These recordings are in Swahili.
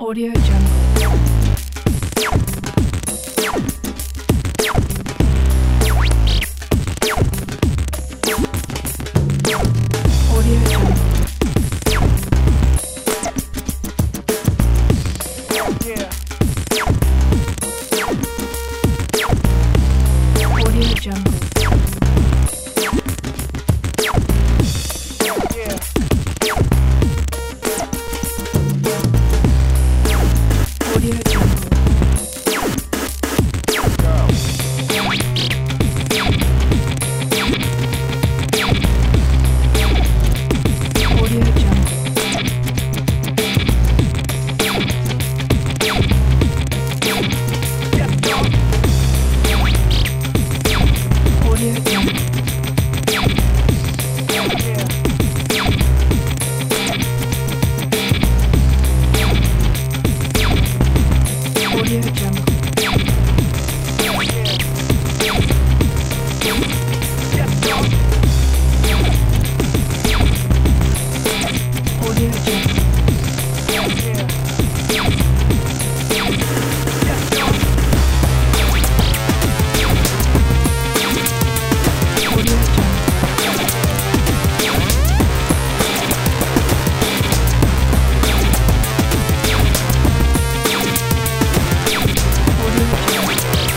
Audio Jungle. Audio Jungle. Yeah. Audio Jungle. Yeah. Audio Jungle. Go. Audio Jungle. Yes, dog. Audio Jungle. Yeah. Audio Jungle. Yes, dog. Audio Jungle. Yeah. Yes, dog. Audio Jungle. Audio Jungle.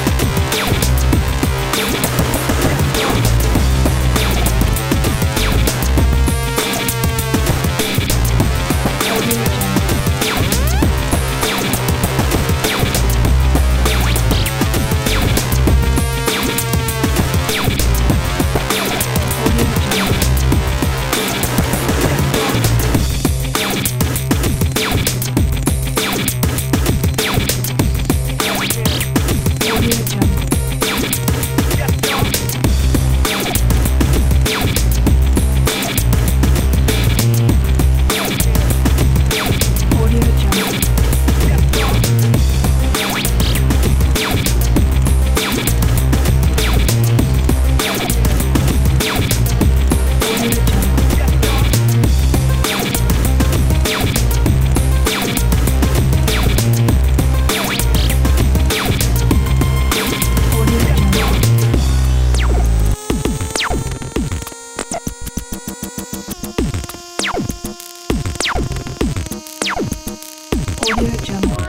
Audio Jungle. Audio Jungle. Audio Jungle. Yes, dog. Audio Jungle. Yes, dog. Audio Jungle. Yes, dog. Audio Jungle. Audio Jungle.